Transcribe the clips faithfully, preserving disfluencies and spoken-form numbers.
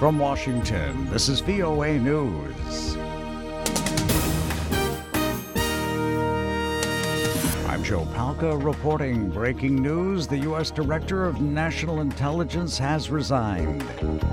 From Washington, this is V O A News. I'm Joe Palca reporting breaking news. The U S Director of National Intelligence has resigned.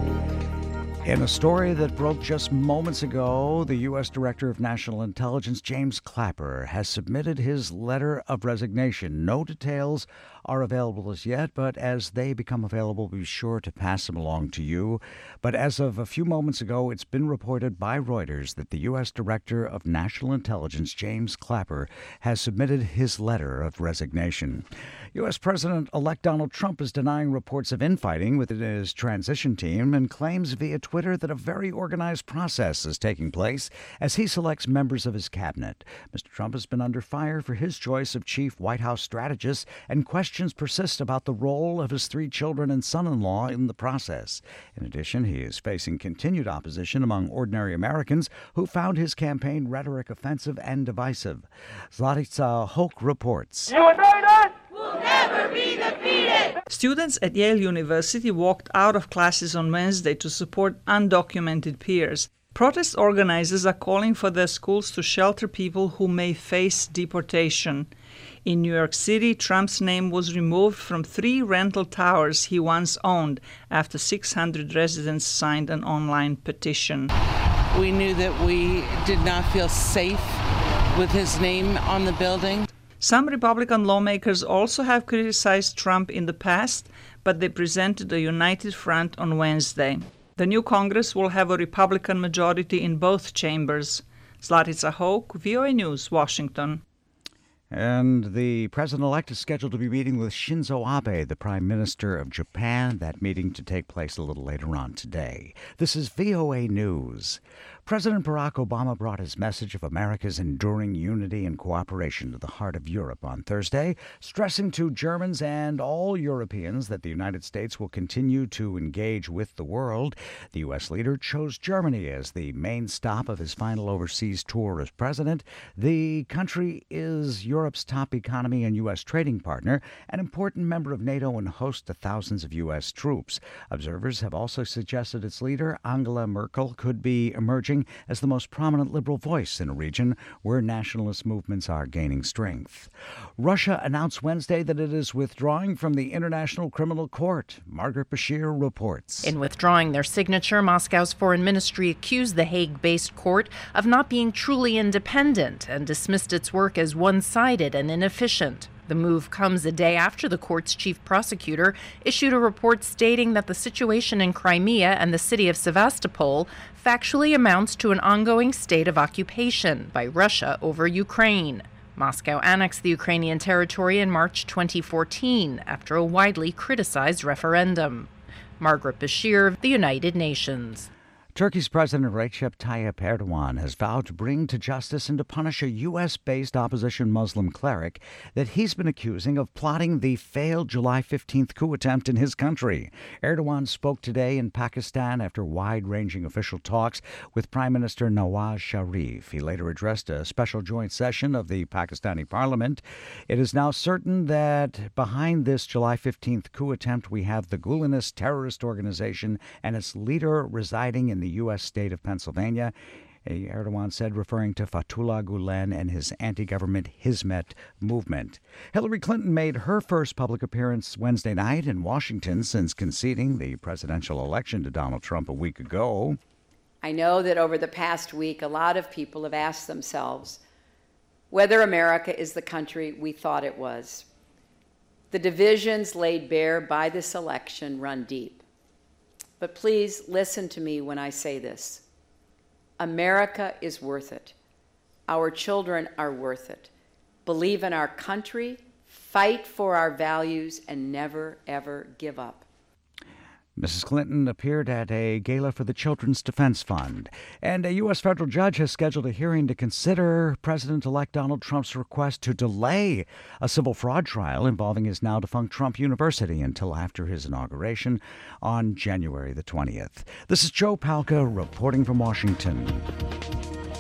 In a story that broke just moments ago, the U S Director of National Intelligence, James Clapper, has submitted his letter of resignation. No details are available as yet, but as they become available, be sure to pass them along to you. But as of a few moments ago, it's been reported by Reuters that the U S Director of National Intelligence, James Clapper, has submitted his letter of resignation. U S President-elect Donald Trump is denying reports of infighting within his transition team and claims via Twitter that a very organized process is taking place as he selects members of his cabinet. Mister Trump has been under fire for his choice of chief White House strategist, and questions persist about the role of his three children and son-in-law in the process. In addition, he is facing continued opposition among ordinary Americans who found his campaign rhetoric offensive and divisive. Zlatica Hoke reports. United! We'll never be defeated! Students at Yale University walked out of classes on Wednesday to support undocumented peers. Protest organizers are calling for their schools to shelter people who may face deportation. In New York City, Trump's name was removed from three rental towers he once owned after six hundred residents signed an online petition. We knew that we did not feel safe with his name on the building. Some Republican lawmakers also have criticized Trump in the past, but they presented a united front on Wednesday. The new Congress will have a Republican majority in both chambers. Zlatica Hoke, V O A News, Washington. And the president-elect is scheduled to be meeting with Shinzo Abe, the Prime Minister of Japan. That meeting to take place a little later on today. This is V O A News. President Barack Obama brought his message of America's enduring unity and cooperation to the heart of Europe on Thursday, stressing to Germans and all Europeans that the United States will continue to engage with the world. The U S leader chose Germany as the main stop of his final overseas tour as president. The country is Europe's top economy and U S trading partner, an important member of NATO and host to thousands of U S troops. Observers have also suggested its leader, Angela Merkel, could be emerging as the most prominent liberal voice in a region where nationalist movements are gaining strength. Russia announced Wednesday that it is withdrawing from the International Criminal Court. Margaret Bashir reports. In withdrawing their signature, Moscow's foreign ministry accused the Hague-based court of not being truly independent and dismissed its work as one-sided and inefficient. The move comes a day after the court's chief prosecutor issued a report stating that the situation in Crimea and the city of Sevastopol factually amounts to an ongoing state of occupation by Russia over Ukraine. Moscow annexed the Ukrainian territory in March twenty fourteen after a widely criticized referendum. Margaret Bashir, The United Nations. Turkey's President Recep Tayyip Erdogan has vowed to bring to justice and to punish a U S-based opposition Muslim cleric that he's been accusing of plotting the failed July fifteenth coup attempt in his country. Erdogan spoke today in Pakistan after wide-ranging official talks with Prime Minister Nawaz Sharif. He later addressed a special joint session of the Pakistani parliament. It is now certain that behind this July fifteenth coup attempt we have the Gulenist terrorist organization and its leader residing in the U S state of Pennsylvania, Erdogan said, referring to Fethullah Gulen and his anti-government Hizmet movement. Hillary Clinton made her first public appearance Wednesday night in Washington since conceding the presidential election to Donald Trump a week ago. I know that over the past week, a lot of people have asked themselves whether America is the country we thought it was. The divisions laid bare by this election run deep. But please listen to me when I say this. America is worth it. Our children are worth it. Believe in our country, fight for our values, and never, ever give up. Missus Clinton appeared at a gala for the Children's Defense Fund, and a U S federal judge has scheduled a hearing to consider President-elect Donald Trump's request to delay a civil fraud trial involving his now-defunct Trump University until after his inauguration on January the twentieth. This is Joe Palca reporting from Washington.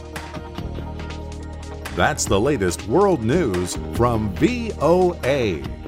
That's the latest world news from V O A.